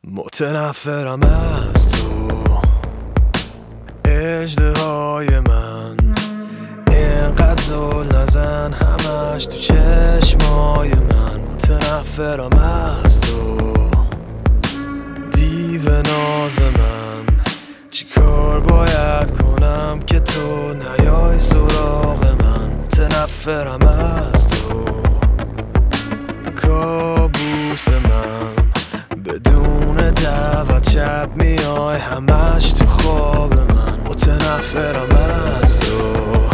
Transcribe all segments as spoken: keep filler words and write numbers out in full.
متنفرم از تو اژدهای من، اینقدر زل نزن همش تو چشمای من. متنفرم از تو دیو ناز من، چی کار باید کنم که تو نیای سراغ من. متنفرم از تو کابوس من، بدون دعوت شب میای همش تو خواب من. متنفرم از تو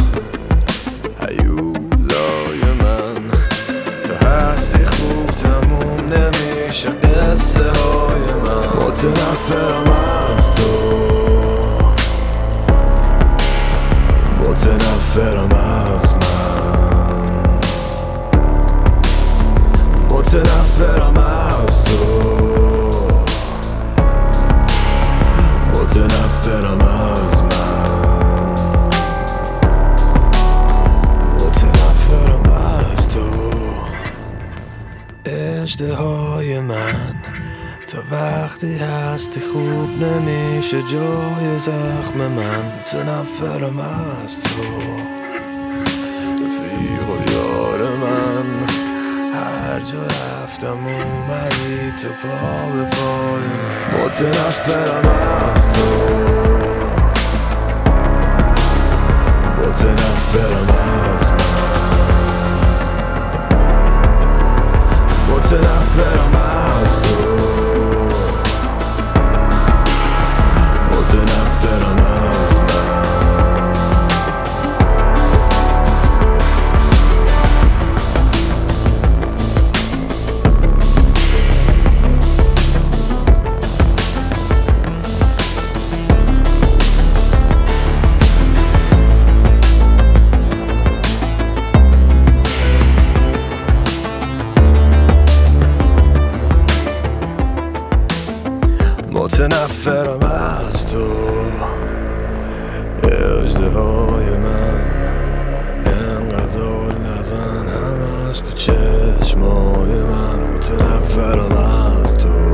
هیولای من، تا هستی خوب تموم نمیشه قصه های من. متنفرم از تو متنفرم از من، متنفرم از تو متنفرم از من، متنفرم از تو اژدهای من. تا وقتی هستی خوب نمیشه جای زخم من. متنفرم از تو رفیق و یار من، هر جا رفتم اومدی تو پا به پای من. متنفرم از تو متنفرم از من، متنفرم از تو متنفرم از من. متنفرم از تو اژدهای من، اینقدر زل نزن همش تو چشمای من. متنفرم از تو